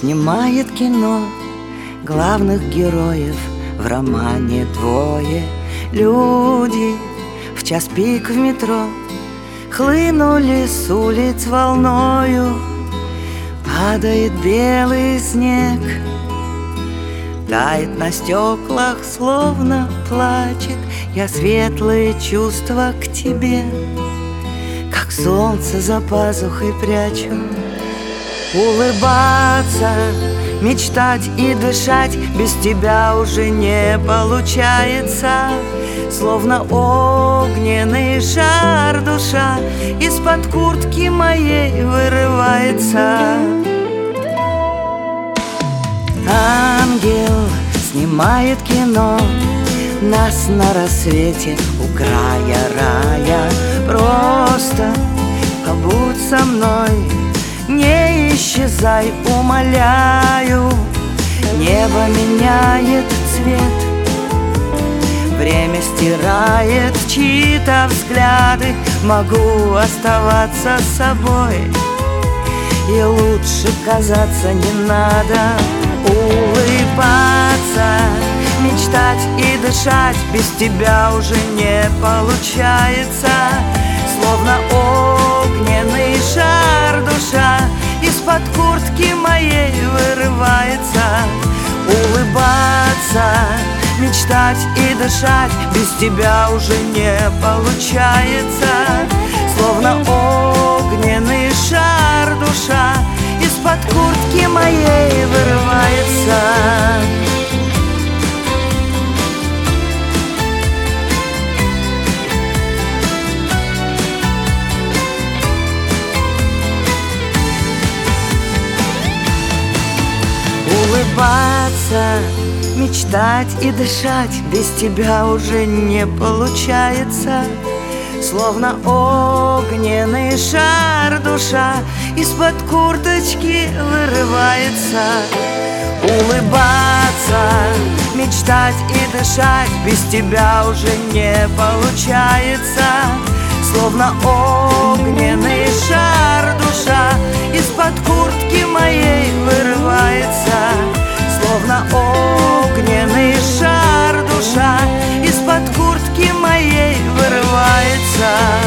снимает кино. Главных героев в романе двое. Люди в час пик в метро хлынули с улиц волною. Падает белый снег, тает на стеклах, словно плачет. Я светлые чувства к тебе, как солнце за пазухой прячу. Улыбаться, мечтать и дышать без тебя уже не получается. Словно огненный жар душа из-под куртки моей вырывается. Ангел снимает кино, нас на рассвете у края рая. Просто побудь со мной, не исчезай, умоляю. Небо меняет цвет, время стирает чьи-то взгляды. Могу оставаться собой, и лучше казаться не надо. Улыбаться, мечтать и дышать без тебя уже не получается. Словно огненный жар душа из-под куртки моей вырывается. Улыбаться, мечтать и дышать без тебя уже не получается. Словно огненный жар душа из-под куртки моей вырывается. Улыбаться, мечтать и дышать без тебя уже не получается. Словно огненный шар душа из-под курточки вырывается. Улыбаться, мечтать и дышать без тебя уже не получается. Словно огненный шар душа из-под куртки моей вырывается. Словно огненный шар душа из-под куртки моей вырывается.